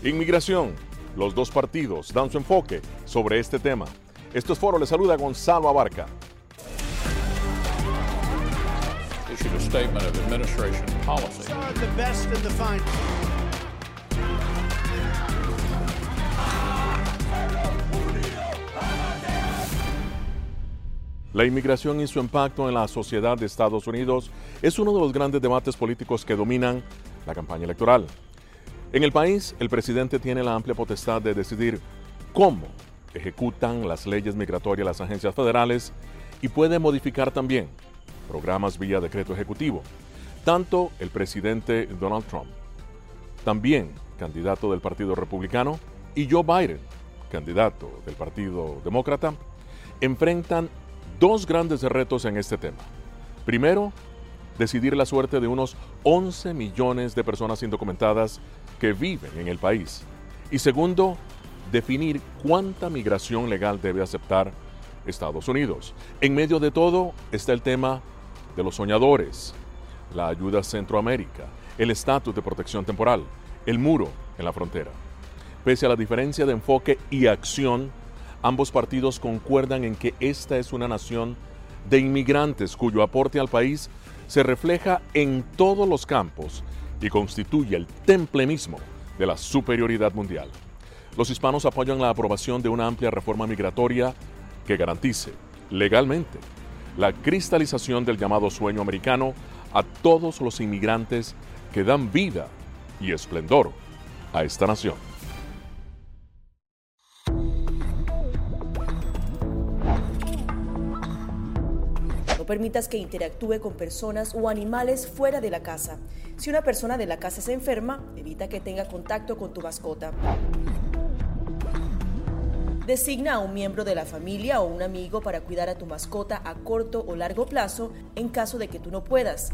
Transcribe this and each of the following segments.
Inmigración. Los dos partidos dan su enfoque sobre este tema. Esto es Foro, le saluda Gonzalo Abarca. Issued a statement of administration policy. The best and the finest. La inmigración y su impacto en la sociedad de Estados Unidos es uno de los grandes debates políticos que dominan la campaña electoral. En el país, el presidente tiene la amplia potestad de decidir cómo ejecutan las leyes migratorias las agencias federales y puede modificar también programas vía decreto ejecutivo. Tanto el presidente Donald Trump, también candidato del Partido Republicano, y Joe Biden, candidato del Partido Demócrata, enfrentan dos grandes retos en este tema. Primero, decidir la suerte de unos 11 millones de personas indocumentadas que viven en el país. Y segundo, definir cuánta migración legal debe aceptar Estados Unidos. En medio de todo está el tema de los soñadores, la ayuda a Centroamérica, el estatus de protección temporal, el muro en la frontera. Pese a la diferencia de enfoque y acción, ambos partidos concuerdan en que esta es una nación de inmigrantes cuyo aporte al país se refleja en todos los campos y constituye el temple mismo de la superioridad mundial. Los hispanos apoyan la aprobación de una amplia reforma migratoria que garantice legalmente la cristalización del llamado sueño americano a todos los inmigrantes que dan vida y esplendor a esta nación. No permitas que interactúe con personas o animales fuera de la casa. Si una persona de la casa se enferma, evita que tenga contacto con tu mascota. Designa a un miembro de la familia o un amigo para cuidar a tu mascota a corto o largo plazo en caso de que tú no puedas.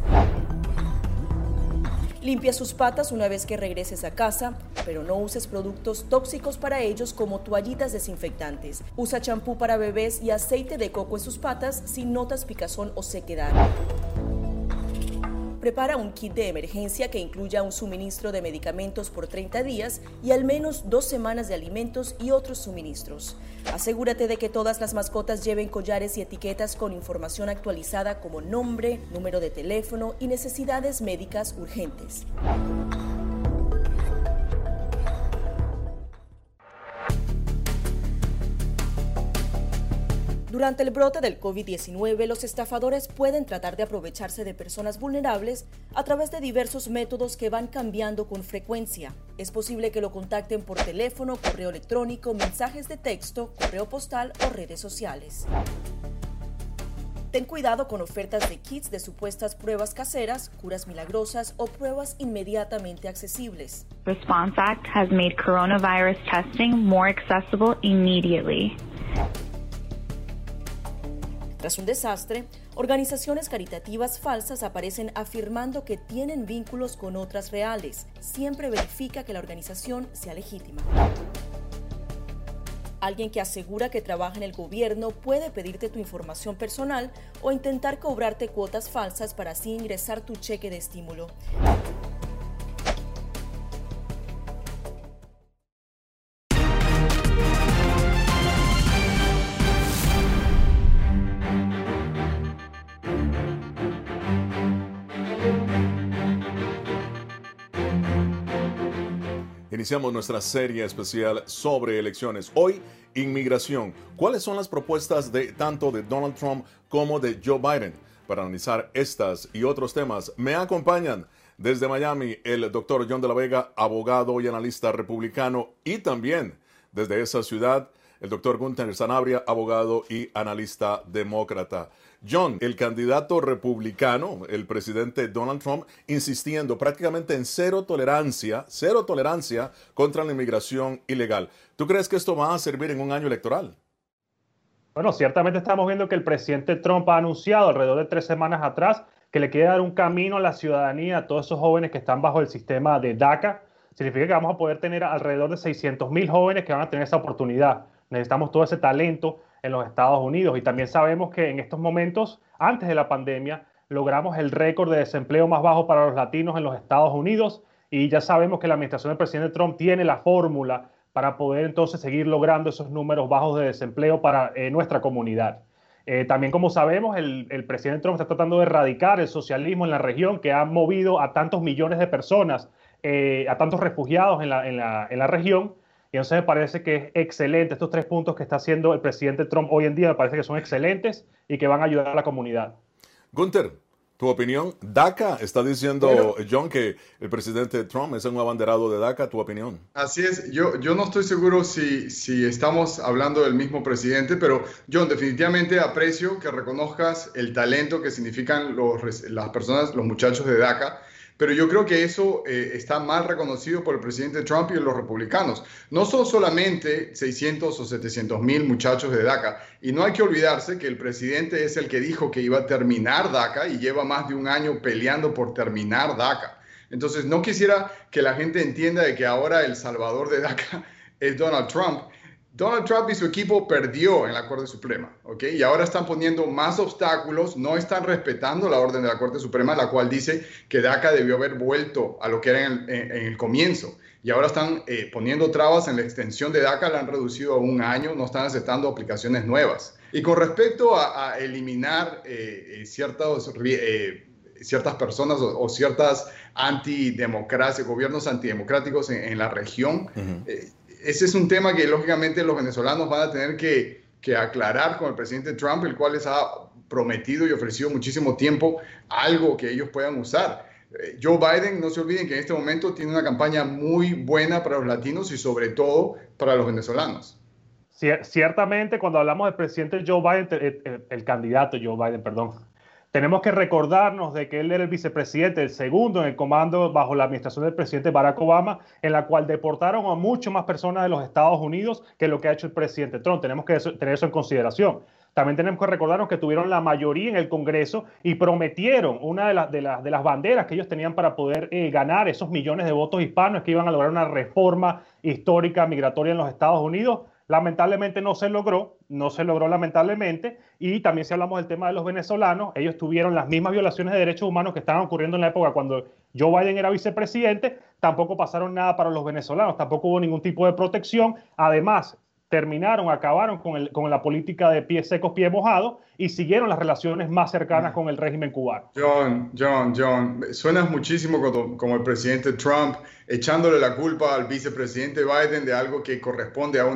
Limpia sus patas una vez que regreses a casa, pero no uses productos tóxicos para ellos como toallitas desinfectantes. Usa champú para bebés y aceite de coco en sus patas si notas picazón o sequedad. Prepara un kit de emergencia que incluya un suministro de medicamentos por 30 días y al menos 2 semanas de alimentos y otros suministros. Asegúrate de que todas las mascotas lleven collares y etiquetas con información actualizada como nombre, número de teléfono y necesidades médicas urgentes. Durante el brote del COVID-19, los estafadores pueden tratar de aprovecharse de personas vulnerables a través de diversos métodos que van cambiando con frecuencia. Es posible que lo contacten por teléfono, correo electrónico, mensajes de texto, correo postal o redes sociales. Ten cuidado con ofertas de kits de supuestas pruebas caseras, curas milagrosas o pruebas inmediatamente accesibles. Response Act has made coronavirus testing more accessible immediately. Tras un desastre, organizaciones caritativas falsas aparecen afirmando que tienen vínculos con otras reales. Siempre verifica que la organización sea legítima. Alguien que asegura que trabaja en el gobierno puede pedirte tu información personal o intentar cobrarte cuotas falsas para así ingresar tu cheque de estímulo. Iniciamos nuestra serie especial sobre elecciones. Hoy, inmigración. ¿Cuáles son las propuestas de tanto de Donald Trump como de Joe Biden? Para analizar estas y otros temas, me acompañan desde Miami el doctor John de la Vega, abogado y analista republicano, y también desde esa ciudad el doctor Gunther Sanabria, abogado y analista demócrata. John, el candidato republicano, el presidente Donald Trump, insistiendo prácticamente en cero tolerancia contra la inmigración ilegal. ¿Tú crees que esto va a servir en un año electoral? Bueno, ciertamente estamos viendo que el presidente Trump ha anunciado alrededor de 3 semanas atrás que le quiere dar un camino a la ciudadanía a todos esos jóvenes que están bajo el sistema de DACA. Significa que vamos a poder tener alrededor de 600,000 jóvenes que van a tener esa oportunidad. Necesitamos todo ese talento en los Estados Unidos y también sabemos que en estos momentos, antes de la pandemia, logramos el récord de desempleo más bajo para los latinos en los Estados Unidos y ya sabemos que la administración del presidente Trump tiene la fórmula para poder entonces seguir logrando esos números bajos de desempleo para nuestra comunidad. También, como sabemos, el presidente Trump está tratando de erradicar el socialismo en la región, que ha movido a tantos millones de personas, a tantos refugiados en la región. Y entonces me parece que es excelente estos 3 puntos que está haciendo el presidente Trump hoy en día. Me parece que son excelentes y que van a ayudar a la comunidad. Gunther, tu opinión. DACA, está diciendo John que el presidente Trump es un abanderado de DACA. Tu opinión. Así es. Yo no estoy seguro si estamos hablando del mismo presidente, pero John, definitivamente aprecio que reconozcas el talento que significan las personas, los muchachos de DACA. Pero yo creo que eso está mal reconocido por el presidente Trump y los republicanos. No son solamente 600 o 700 mil muchachos de DACA. Y no hay que olvidarse que el presidente es el que dijo que iba a terminar DACA y lleva más de un año peleando por terminar DACA. Entonces, no quisiera que la gente entienda de que ahora el salvador de DACA es Donald Trump. Donald Trump y su equipo perdió en la Corte Suprema, ¿ok? Y ahora están poniendo más obstáculos, no están respetando la orden de la Corte Suprema, la cual dice que DACA debió haber vuelto a lo que era en el comienzo. Y ahora están poniendo trabas en la extensión de DACA, la han reducido a un año, no están aceptando aplicaciones nuevas. Y con respecto a eliminar ciertas personas o ciertas antidemocracias, gobiernos antidemocráticos en la región, ese es un tema que lógicamente los venezolanos van a tener que aclarar con el presidente Trump, el cual les ha prometido y ofrecido muchísimo tiempo algo que ellos puedan usar. Joe Biden, no se olviden que en este momento tiene una campaña muy buena para los latinos y sobre todo para los venezolanos. Ciertamente, cuando hablamos del presidente Joe Biden, el candidato Joe Biden, perdón, tenemos que recordarnos de que él era el vicepresidente, el segundo en el comando bajo la administración del presidente Barack Obama, en la cual deportaron a mucho más personas de los Estados Unidos que lo que ha hecho el presidente Trump. Tenemos que tener eso en consideración. También tenemos que recordarnos que tuvieron la mayoría en el Congreso y prometieron una de las banderas que ellos tenían para poder ganar esos millones de votos hispanos, que iban a lograr una reforma histórica migratoria en los Estados Unidos. Lamentablemente no se logró lamentablemente, y también si hablamos del tema de los venezolanos, ellos tuvieron las mismas violaciones de derechos humanos que estaban ocurriendo en la época cuando Joe Biden era vicepresidente, tampoco pasaron nada para los venezolanos, tampoco hubo ningún tipo de protección, además acabaron con la política de pies secos, pies mojados, y siguieron las relaciones más cercanas con el régimen cubano. John, suenas muchísimo como el presidente Trump, echándole la culpa al vicepresidente Biden de algo que corresponde a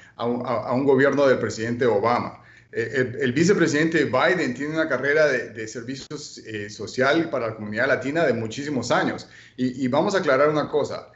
un gobierno del presidente Obama. El vicepresidente Biden tiene una carrera de servicios social para la comunidad latina de muchísimos años. Y vamos a aclarar una cosa.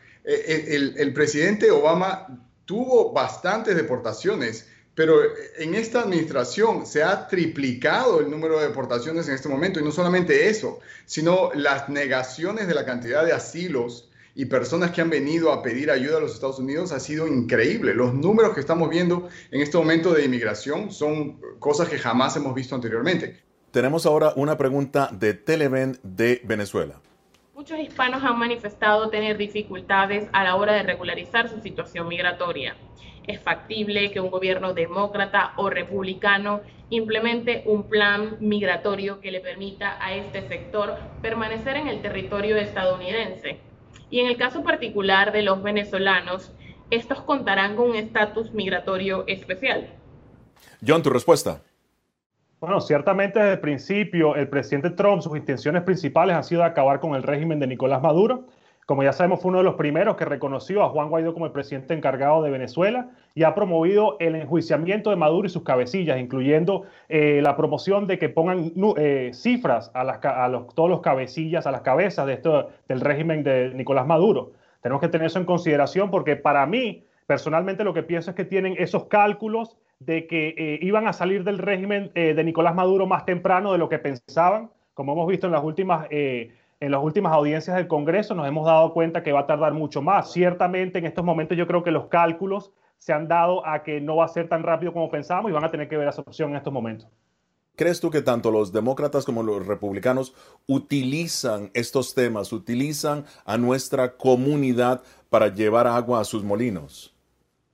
El presidente Obama tuvo bastantes deportaciones, pero en esta administración se ha triplicado el número de deportaciones en este momento. Y no solamente eso, sino las negaciones de la cantidad de asilos y personas que han venido a pedir ayuda a los Estados Unidos ha sido increíble. Los números que estamos viendo en este momento de inmigración son cosas que jamás hemos visto anteriormente. Tenemos ahora una pregunta de Televen de Venezuela. Muchos hispanos han manifestado tener dificultades a la hora de regularizar su situación migratoria. ¿Es factible que un gobierno demócrata o republicano implemente un plan migratorio que le permita a este sector permanecer en el territorio estadounidense? Y en el caso particular de los venezolanos, ¿estos contarán con un estatus migratorio especial? John, tu respuesta. Bueno, ciertamente desde el principio el presidente Trump, sus intenciones principales han sido acabar con el régimen de Nicolás Maduro. Como ya sabemos, fue uno de los primeros que reconoció a Juan Guaidó como el presidente encargado de Venezuela y ha promovido el enjuiciamiento de Maduro y sus cabecillas, incluyendo la promoción de que pongan cifras a todos los cabecillas, a las cabezas del régimen de Nicolás Maduro. Tenemos que tener eso en consideración porque para mí, personalmente, lo que pienso es que tienen esos cálculos de que iban a salir del régimen de Nicolás Maduro más temprano de lo que pensaban. Como hemos visto en las últimas audiencias del Congreso, nos hemos dado cuenta que va a tardar mucho más. Ciertamente, en estos momentos yo creo que los cálculos se han dado a que no va a ser tan rápido como pensábamos y van a tener que ver esa opción en estos momentos. ¿Crees tú que tanto los demócratas como los republicanos utilizan estos temas, utilizan a nuestra comunidad para llevar agua a sus molinos?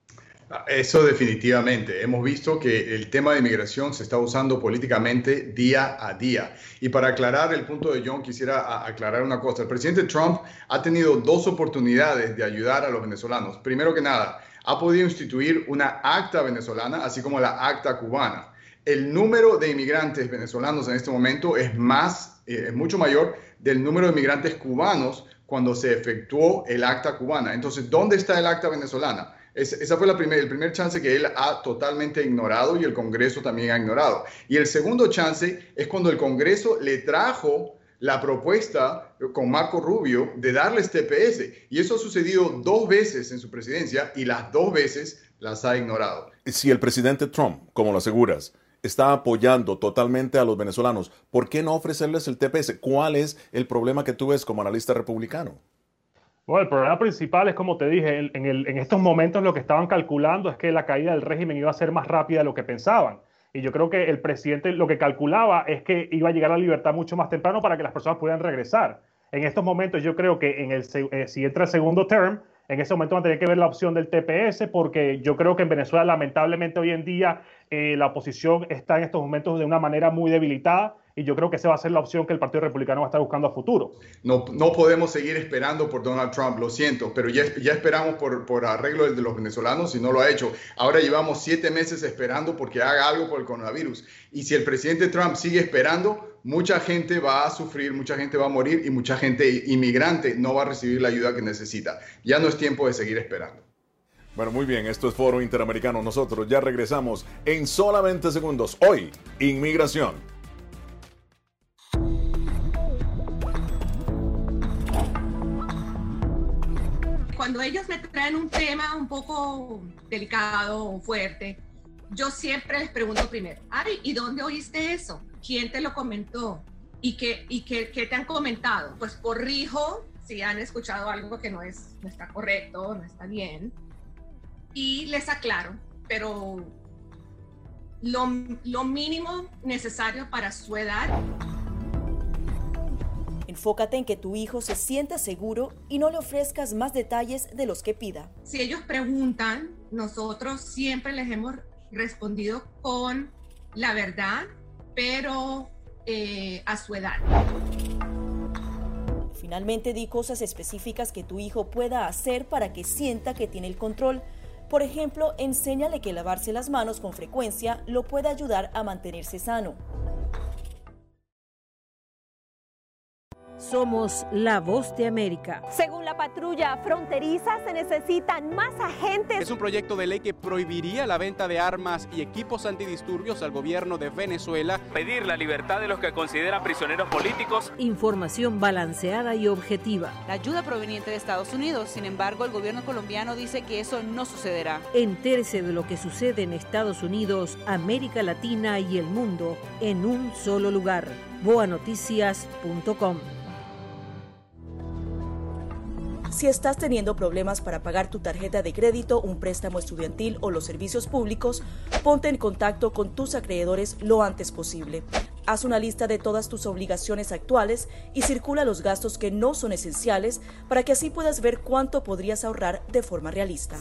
Eso definitivamente. Hemos visto que el tema de inmigración se está usando políticamente día a día. Y para aclarar el punto de John, quisiera aclarar una cosa. El presidente Trump ha tenido dos oportunidades de ayudar a los venezolanos. Primero que nada, ha podido instituir una acta venezolana, así como la acta cubana. El número de inmigrantes venezolanos en este momento es mucho mayor del número de inmigrantes cubanos cuando se efectuó el acta cubana. Entonces, ¿dónde está el acta venezolana? Esa fue el primer chance que él ha totalmente ignorado y el Congreso también ha ignorado. Y el segundo chance es cuando el Congreso le trajo la propuesta con Marco Rubio de darles TPS. Y eso ha sucedido 2 veces en su presidencia y las 2 veces las ha ignorado. Si el presidente Trump, como lo aseguras, está apoyando totalmente a los venezolanos, ¿por qué no ofrecerles el TPS? ¿Cuál es el problema que tú ves como analista republicano? Bueno, el problema principal es, como te dije, en estos momentos lo que estaban calculando es que la caída del régimen iba a ser más rápida de lo que pensaban. Y yo creo que el presidente lo que calculaba es que iba a llegar a la libertad mucho más temprano para que las personas pudieran regresar. En estos momentos yo creo que si entra el segundo term, en ese momento van a tener que ver la opción del TPS, porque yo creo que en Venezuela lamentablemente hoy en día la oposición está en estos momentos de una manera muy debilitada. Y yo creo que esa va a ser la opción que el Partido Republicano va a estar buscando a futuro. No podemos seguir esperando por Donald Trump, lo siento, pero ya esperamos por arreglo de los venezolanos y no lo ha hecho. Ahora llevamos 7 meses esperando porque haga algo por el coronavirus. Y si el presidente Trump sigue esperando, mucha gente va a sufrir, mucha gente va a morir y mucha gente inmigrante no va a recibir la ayuda que necesita. Ya no es tiempo de seguir esperando. Bueno, muy bien, esto es Foro Interamericano. Nosotros ya regresamos en solamente segundos. Hoy, inmigración. Cuando ellos me traen un tema un poco delicado o fuerte, yo siempre les pregunto primero, ay, ¿y dónde oíste eso? ¿Quién te lo comentó? ¿Y qué te han comentado? Pues corrijo si han escuchado algo que no está correcto, no está bien, y les aclaro, pero lo mínimo necesario para su edad. Enfócate en que tu hijo se sienta seguro y no le ofrezcas más detalles de los que pida. Si ellos preguntan, nosotros siempre les hemos respondido con la verdad, pero a su edad. Finalmente, di cosas específicas que tu hijo pueda hacer para que sienta que tiene el control. Por ejemplo, enséñale que lavarse las manos con frecuencia lo puede ayudar a mantenerse sano. Somos la voz de América. Según la patrulla fronteriza, se necesitan más agentes. Es un proyecto de ley que prohibiría la venta de armas y equipos antidisturbios al gobierno de Venezuela. Pedir la libertad de los que considera prisioneros políticos. Información balanceada y objetiva. La ayuda proveniente de Estados Unidos. Sin embargo, el gobierno colombiano dice que eso no sucederá. Entérese de lo que sucede en Estados Unidos, América Latina y el mundo en un solo lugar. boanoticias.com. Si estás teniendo problemas para pagar tu tarjeta de crédito, un préstamo estudiantil o los servicios públicos, ponte en contacto con tus acreedores lo antes posible. Haz una lista de todas tus obligaciones actuales y circula los gastos que no son esenciales para que así puedas ver cuánto podrías ahorrar de forma realista.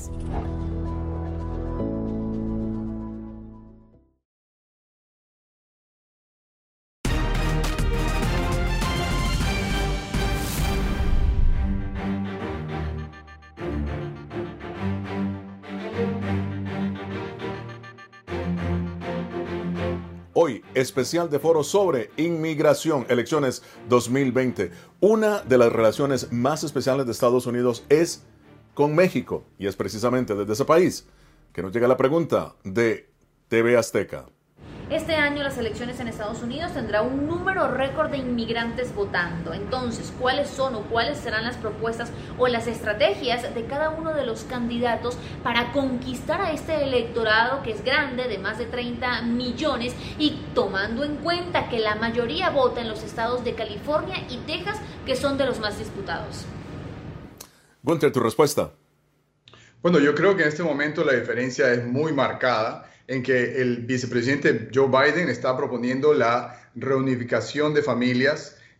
Hoy, especial de Foro sobre inmigración, elecciones 2020. Una de las relaciones más especiales de Estados Unidos es con México, y es precisamente desde ese país que nos llega la pregunta de TV Azteca. Este año las elecciones en Estados Unidos tendrá un número récord de inmigrantes votando. Entonces, ¿cuáles son o cuáles serán las propuestas o las estrategias de cada uno de los candidatos para conquistar a este electorado que es grande, de más de 30 millones, y tomando en cuenta que la mayoría vota en los estados de California y Texas, que son de los más disputados? Gunther, tu respuesta. Bueno, yo creo que en este momento la diferencia es muy marcada en que el vicepresidente Joe Biden está proponiendo la reunificación de familias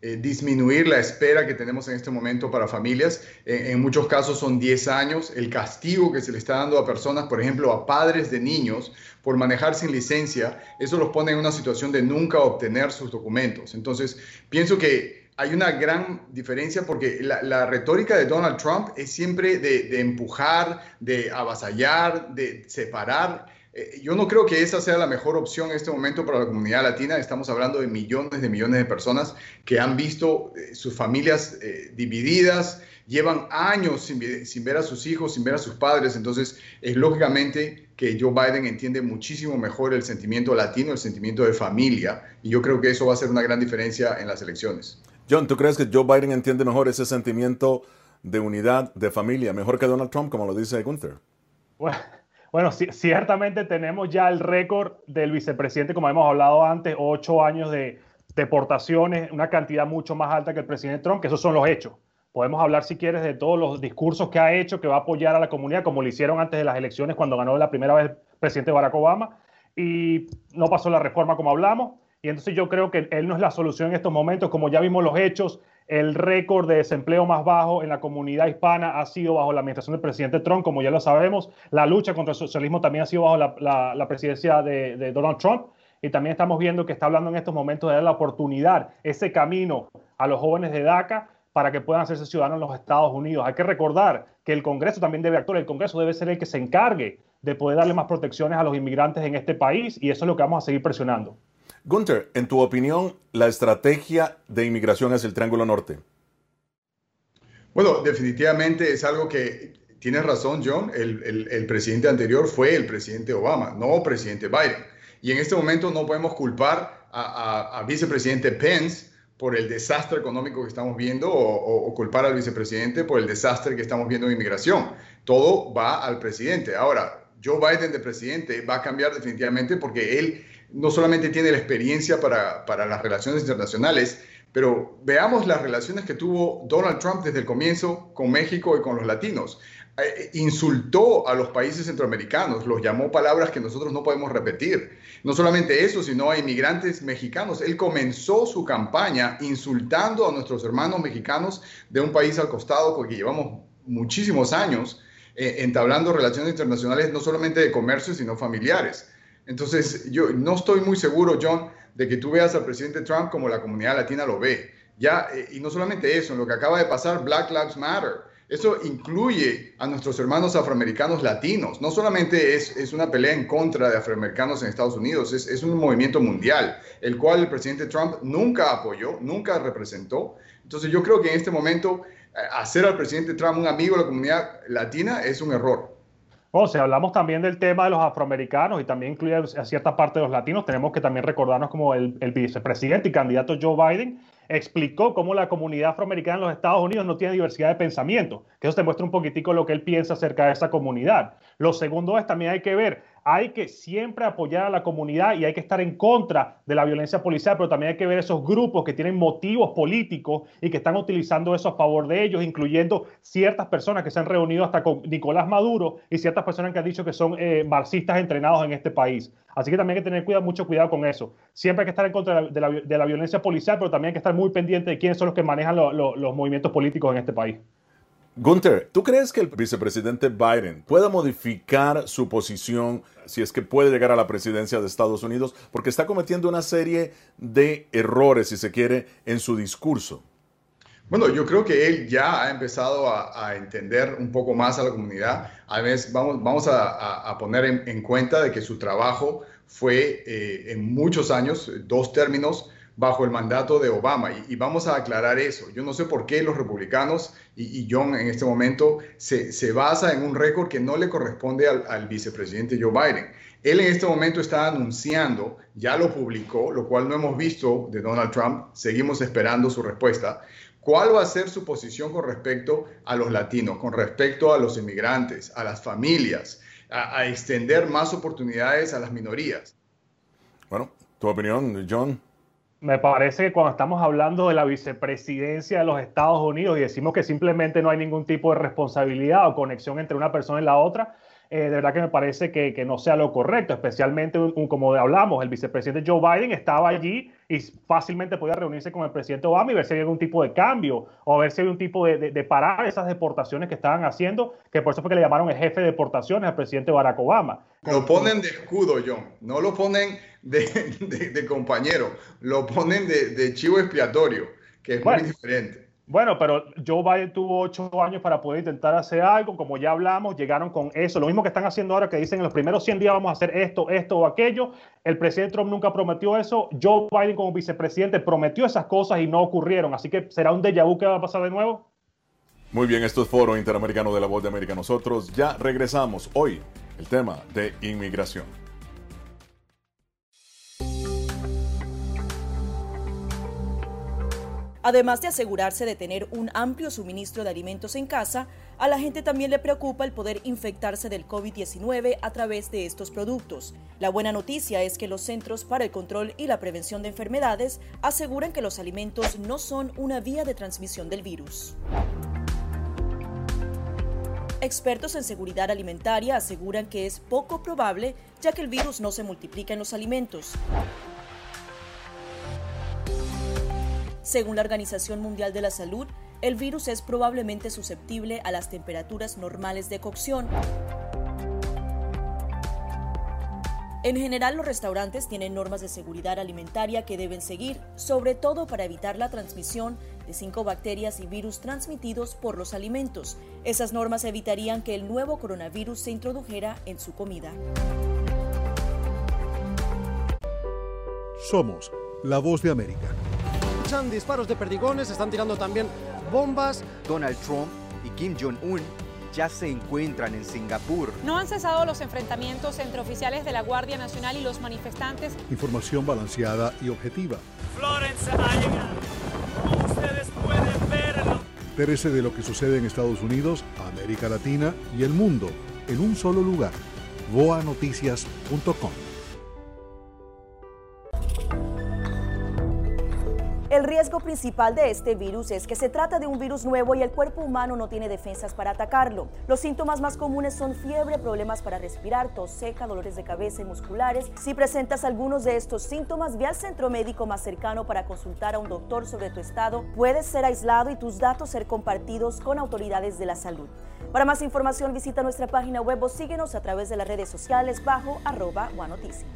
disminuir la espera que tenemos en este momento para familias. En muchos casos son 10 años. El castigo que se le está dando a personas, por ejemplo, a padres de niños por manejar sin licencia, eso los pone en una situación de nunca obtener sus documentos. Entonces, pienso que hay una gran diferencia porque la retórica de Donald Trump es siempre de empujar, de avasallar, de separar. Yo no creo que esa sea la mejor opción en este momento para la comunidad latina. Estamos hablando de millones de personas que han visto sus familias divididas, llevan años sin ver a sus hijos, sin ver a sus padres. Entonces, es lógicamente que Joe Biden entiende muchísimo mejor el sentimiento latino, el sentimiento de familia, y yo creo que eso va a hacer una gran diferencia en las elecciones. John, ¿tú crees que Joe Biden entiende mejor ese sentimiento de unidad, de familia, mejor que Donald Trump, como lo dice Gunther? Bueno, ciertamente tenemos ya el récord del vicepresidente, como hemos hablado antes, 8 años de deportaciones, una cantidad mucho más alta que el presidente Trump, que esos son los hechos. Podemos hablar, si quieres, de todos los discursos que ha hecho, que va a apoyar a la comunidad, como lo hicieron antes de las elecciones, cuando ganó la primera vez el presidente Barack Obama, y no pasó la reforma como hablamos. Y entonces yo creo que él no es la solución en estos momentos. Como ya vimos los hechos, el récord de desempleo más bajo en la comunidad hispana ha sido bajo la administración del presidente Trump, como ya lo sabemos. La lucha contra el socialismo también ha sido bajo la presidencia de Donald Trump. Y también estamos viendo que está hablando en estos momentos de dar la oportunidad, ese camino a los jóvenes de DACA para que puedan hacerse ciudadanos en los Estados Unidos. Hay que recordar que el Congreso también debe actuar. El Congreso debe ser el que se encargue de poder darle más protecciones a los inmigrantes en este país, y eso es lo que vamos a seguir presionando. Gunther, en tu opinión, ¿la estrategia de inmigración es el Triángulo Norte? Bueno, definitivamente es algo que tienes razón, John. El presidente anterior fue el presidente Obama, no presidente Biden. Y en este momento no podemos culpar a vicepresidente Pence por el desastre económico que estamos viendo o culpar al vicepresidente por el desastre que estamos viendo en inmigración. Todo va al presidente. Ahora, Joe Biden de presidente va a cambiar definitivamente porque él no solamente tiene la experiencia para las relaciones internacionales, pero veamos las relaciones que tuvo Donald Trump desde el comienzo con México y con los latinos. Insultó a los países centroamericanos, los llamó palabras que nosotros no podemos repetir. No solamente eso, sino a inmigrantes mexicanos. Él comenzó su campaña insultando a nuestros hermanos mexicanos de un país al costado, porque llevamos muchísimos años entablando relaciones internacionales, no solamente de comercio, sino familiares. Entonces, yo no estoy muy seguro, John, de que tú veas al presidente Trump como la comunidad latina lo ve. Ya, y no solamente eso, en lo que acaba de pasar, Black Lives Matter, eso incluye a nuestros hermanos afroamericanos latinos. No solamente es una pelea en contra de afroamericanos en Estados Unidos, es un movimiento mundial, el cual el presidente Trump nunca apoyó, nunca representó. Entonces, yo creo que en este momento hacer al presidente Trump un amigo de la comunidad latina es un error. Bueno, si hablamos también del tema de los afroamericanos y también incluye a cierta parte de los latinos, tenemos que también recordarnos como el vicepresidente y candidato Joe Biden explicó cómo la comunidad afroamericana en los Estados Unidos no tiene diversidad de pensamiento, que eso te muestra un poquitico lo que él piensa acerca de esa comunidad. Lo segundo es, también hay que ver, hay que siempre apoyar a la comunidad y hay que estar en contra de la violencia policial, pero también hay que ver esos grupos que tienen motivos políticos y que están utilizando eso a favor de ellos, incluyendo ciertas personas que se han reunido hasta con Nicolás Maduro y ciertas personas que han dicho que son marxistas entrenados en este país. Así que también hay que tener mucho cuidado con eso. Siempre hay que estar en contra de la violencia policial, pero también hay que estar muy pendiente de quiénes son los que manejan los movimientos políticos en este país. Gunther, ¿tú crees que el vicepresidente Biden pueda modificar su posición si es que puede llegar a la presidencia de Estados Unidos? Porque está cometiendo una serie de errores, si se quiere, en su discurso. Bueno, yo creo que él ya ha empezado a entender un poco más a la comunidad. A veces vamos a poner en cuenta de que su trabajo fue en muchos años, 2 términos, bajo el mandato de Obama. Y vamos a aclarar eso. Yo no sé por qué los republicanos y John en este momento se basa en un récord que no le corresponde al vicepresidente Joe Biden. Él en este momento está anunciando, ya lo publicó, lo cual no hemos visto de Donald Trump. Seguimos esperando su respuesta. ¿Cuál va a ser su posición con respecto a los latinos, con respecto a los inmigrantes, a las familias, a extender más oportunidades a las minorías? Bueno, tu opinión, John. Me parece que cuando estamos hablando de la vicepresidencia de los Estados Unidos y decimos que simplemente no hay ningún tipo de responsabilidad o conexión entre una persona y la otra, de verdad que me parece que no sea lo correcto, especialmente como hablamos, el vicepresidente Joe Biden estaba allí y fácilmente podía reunirse con el presidente Obama y ver si había algún tipo de cambio o ver si había un tipo de parar esas deportaciones que estaban haciendo, que por eso fue que le llamaron el jefe de deportaciones al presidente Barack Obama. Lo ponen de escudo, John, no lo ponen de compañero, lo ponen de chivo expiatorio, que es muy diferente. Bueno, pero Joe Biden tuvo 8 años para poder intentar hacer algo, como ya hablamos, llegaron con eso, lo mismo que están haciendo ahora, que dicen en los primeros 100 días vamos a hacer esto o aquello. El presidente Trump nunca prometió eso, Joe Biden como vicepresidente prometió esas cosas y no ocurrieron, así que ¿será un déjà vu que va a pasar de nuevo? Muy bien, esto es Foro Interamericano de la Voz de América. Nosotros ya regresamos. Hoy, el tema de inmigración. Además de asegurarse de tener un amplio suministro de alimentos en casa, a la gente también le preocupa el poder infectarse del COVID-19 a través de estos productos. La buena noticia es que los Centros para el Control y la Prevención de Enfermedades aseguran que los alimentos no son una vía de transmisión del virus. Expertos en seguridad alimentaria aseguran que es poco probable, ya que el virus no se multiplica en los alimentos. Según la Organización Mundial de la Salud, el virus es probablemente susceptible a las temperaturas normales de cocción. En general, los restaurantes tienen normas de seguridad alimentaria que deben seguir, sobre todo para evitar la transmisión de 5 bacterias y virus transmitidos por los alimentos. Esas normas evitarían que el nuevo coronavirus se introdujera en su comida. Somos la Voz de América. Escuchan disparos de perdigones, están tirando también bombas. Donald Trump y Kim Jong-un ya se encuentran en Singapur. No han cesado los enfrentamientos entre oficiales de la Guardia Nacional y los manifestantes. Información balanceada y objetiva. Florence ha llegado. Como ustedes pueden verlo. Entérese de lo que sucede en Estados Unidos, América Latina y el mundo en un solo lugar. voanoticias.com. El riesgo principal de este virus es que se trata de un virus nuevo y el cuerpo humano no tiene defensas para atacarlo. Los síntomas más comunes son fiebre, problemas para respirar, tos seca, dolores de cabeza y musculares. Si presentas algunos de estos síntomas, ve al centro médico más cercano para consultar a un doctor sobre tu estado. Puedes ser aislado y tus datos ser compartidos con autoridades de la salud. Para más información, visita nuestra página web o síguenos a través de las redes sociales bajo @voanoticias.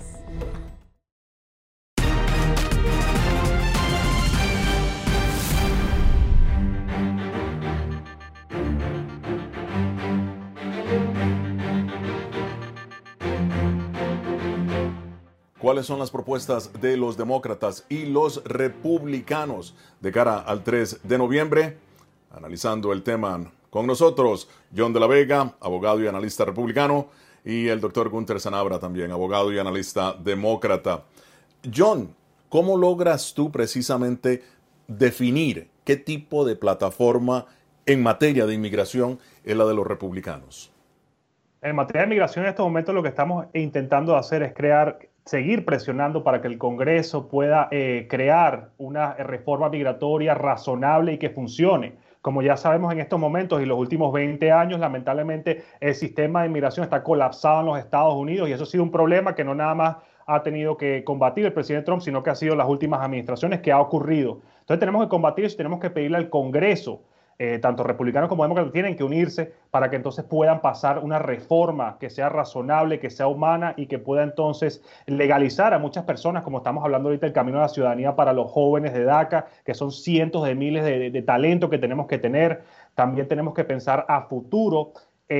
¿Cuáles son las propuestas de los demócratas y los republicanos de cara al 3 de noviembre? Analizando el tema con nosotros, John de la Vega, abogado y analista republicano, y el doctor Gunther Sanabria, también abogado y analista demócrata. John, ¿cómo logras tú precisamente definir qué tipo de plataforma en materia de inmigración es la de los republicanos? En materia de inmigración, en estos momentos lo que estamos intentando hacer es seguir presionando para que el Congreso pueda crear una reforma migratoria razonable y que funcione. Como ya sabemos en estos momentos y los últimos 20 años, lamentablemente el sistema de inmigración está colapsado en los Estados Unidos y eso ha sido un problema que no nada más ha tenido que combatir el presidente Trump, sino que ha sido las últimas administraciones que ha ocurrido. Entonces tenemos que combatir eso y tenemos que pedirle al Congreso, tanto republicanos como demócratas tienen que unirse para que entonces puedan pasar una reforma que sea razonable, que sea humana y que pueda entonces legalizar a muchas personas, como estamos hablando ahorita, el camino a la ciudadanía para los jóvenes de DACA, que son cientos de miles de talento que tenemos que tener. También tenemos que pensar a futuro,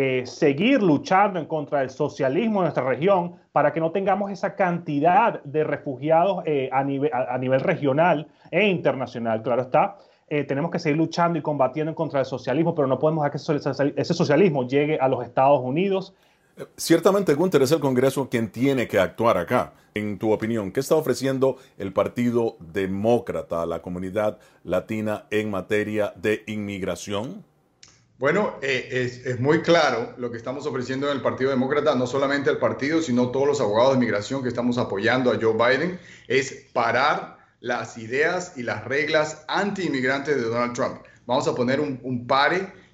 seguir luchando en contra del socialismo en nuestra región para que no tengamos esa cantidad de refugiados a nivel regional e internacional, claro está. Tenemos que seguir luchando y combatiendo en contra del socialismo, pero no podemos dejar que ese socialismo llegue a los Estados Unidos. Ciertamente, Gunther, es el Congreso quien tiene que actuar acá. En tu opinión, ¿qué está ofreciendo el Partido Demócrata a la comunidad latina en materia de inmigración? Bueno, es muy claro lo que estamos ofreciendo en el Partido Demócrata, no solamente el partido, sino todos los abogados de inmigración que estamos apoyando a Joe Biden, es parar las ideas y las reglas anti-inmigrantes de Donald Trump. Vamos a poner un pare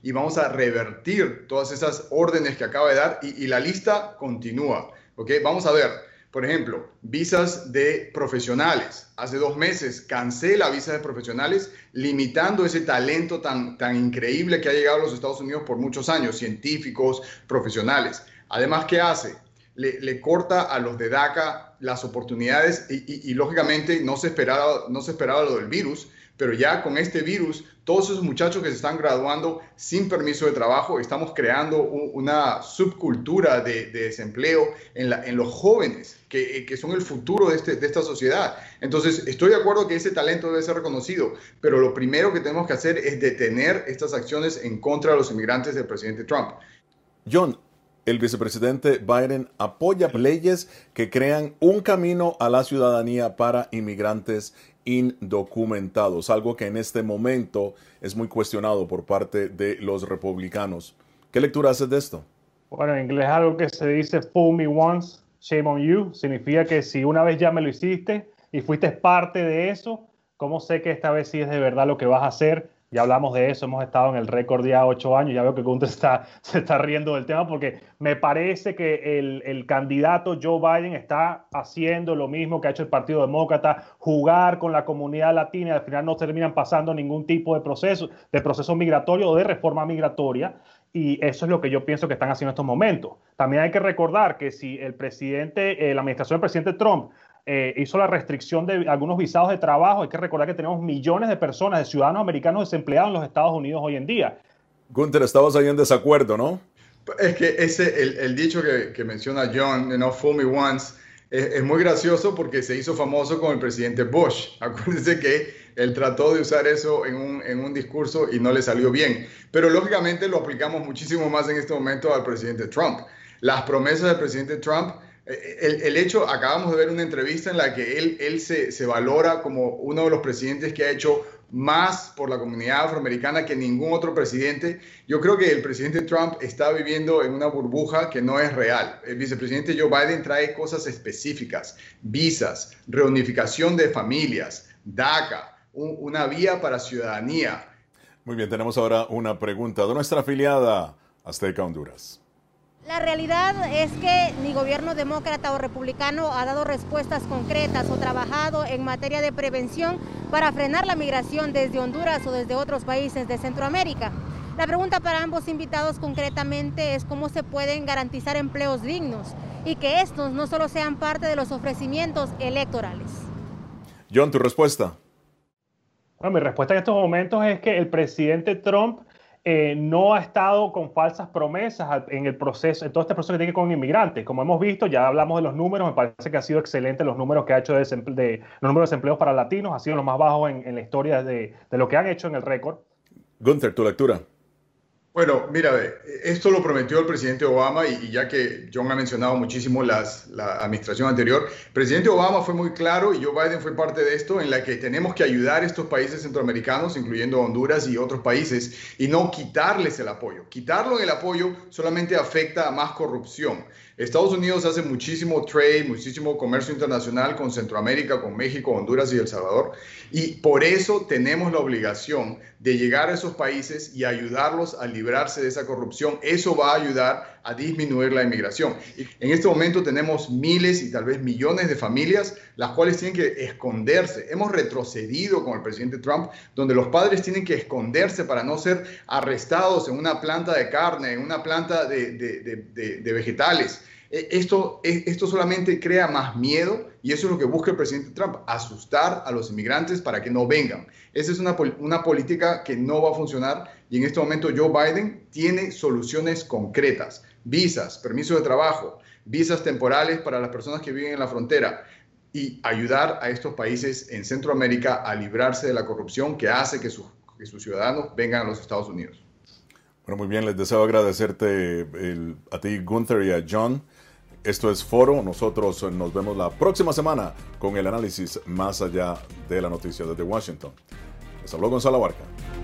y vamos a revertir todas esas órdenes que acaba de dar y la lista continúa. ¿Okay? Vamos a ver, por ejemplo, visas de profesionales. Hace 2 meses cancela visas de profesionales, limitando ese talento tan increíble que ha llegado a los Estados Unidos por muchos años, científicos, profesionales. Además, ¿qué hace? Le corta a los de DACA las oportunidades y lógicamente no se esperaba lo del virus, pero ya con este virus, todos esos muchachos que se están graduando sin permiso de trabajo, estamos creando una subcultura de desempleo en los jóvenes, que son el futuro de esta sociedad. Entonces, estoy de acuerdo que ese talento debe ser reconocido, pero lo primero que tenemos que hacer es detener estas acciones en contra de los inmigrantes del presidente Trump. John, el vicepresidente Biden apoya leyes que crean un camino a la ciudadanía para inmigrantes indocumentados, algo que en este momento es muy cuestionado por parte de los republicanos. ¿Qué lectura haces de esto? Bueno, en inglés algo que se dice fool me once, shame on you. Significa que si una vez ya me lo hiciste y fuiste parte de eso, ¿cómo sé que esta vez sí es de verdad lo que vas a hacer? Ya hablamos de eso, hemos estado en el récord ya 8 años, ya veo que Gunther se está riendo del tema porque me parece que el candidato Joe Biden está haciendo lo mismo que ha hecho el Partido Demócrata, jugar con la comunidad latina y al final no terminan pasando ningún tipo de proceso migratorio o de reforma migratoria. Y eso es lo que yo pienso que están haciendo en estos momentos. También hay que recordar que si la administración del presidente Trump hizo la restricción de algunos visados de trabajo, hay que recordar que tenemos millones de personas, de ciudadanos americanos desempleados en los Estados Unidos hoy en día. Gunther, estabas ahí en desacuerdo, ¿no? Es que el dicho que menciona John, fool me once, es muy gracioso porque se hizo famoso con el presidente Bush. Acuérdense que él trató de usar eso en un discurso y no le salió bien. Pero lógicamente lo aplicamos muchísimo más en este momento al presidente Trump. Las promesas del presidente Trump, el hecho, acabamos de ver una entrevista en la que él se valora como uno de los presidentes que ha hecho más por la comunidad afroamericana que ningún otro presidente. Yo creo que el presidente Trump está viviendo en una burbuja que no es real. El vicepresidente Joe Biden trae cosas específicas, visas, reunificación de familias, DACA, una vía para ciudadanía. Muy bien, tenemos ahora una pregunta de nuestra afiliada Azteca Honduras. La realidad es que ni gobierno demócrata o republicano ha dado respuestas concretas o trabajado en materia de prevención para frenar la migración desde Honduras o desde otros países de Centroamérica. La pregunta para ambos invitados concretamente es cómo se pueden garantizar empleos dignos y que estos no solo sean parte de los ofrecimientos electorales. John, ¿tu respuesta? Bueno, mi respuesta en estos momentos es que el presidente Trump no ha estado con falsas promesas en el proceso, en todo este proceso que tiene con inmigrantes. Como hemos visto, ya hablamos de los números, me parece que ha sido excelente los números que ha hecho los números de desempleos para latinos, ha sido los más bajos en la historia de lo que han hecho en el récord. Gunther, tu lectura. Bueno, mira, esto lo prometió el presidente Obama y ya que John ha mencionado muchísimo la administración anterior, el presidente Obama fue muy claro y Joe Biden fue parte de esto, en la que tenemos que ayudar a estos países centroamericanos, incluyendo Honduras y otros países, y no quitarles el apoyo. Quitarlo el apoyo solamente afecta a más corrupción. Estados Unidos hace muchísimo trade, muchísimo comercio internacional con Centroamérica, con México, Honduras y El Salvador, y por eso tenemos la obligación de llegar a esos países y ayudarlos a librarse de esa corrupción. Eso va a ayudar a disminuir la inmigración. Y en este momento tenemos miles y tal vez millones de familias las cuales tienen que esconderse. Hemos retrocedido con el presidente Trump, donde los padres tienen que esconderse para no ser arrestados en una planta de carne, en una planta de vegetales. Esto solamente crea más miedo y eso es lo que busca el presidente Trump, asustar a los inmigrantes para que no vengan. Esa es una política que no va a funcionar y en este momento Joe Biden tiene soluciones concretas. Visas, permisos de trabajo, visas temporales para las personas que viven en la frontera y ayudar a estos países en Centroamérica a librarse de la corrupción que hace que sus ciudadanos vengan a los Estados Unidos. Bueno, muy bien, les deseo agradecerte a ti, Gunther, y a John. Esto es Foro. Nosotros nos vemos la próxima semana con el análisis más allá de la noticia desde Washington. Les habló Gonzalo Abarca.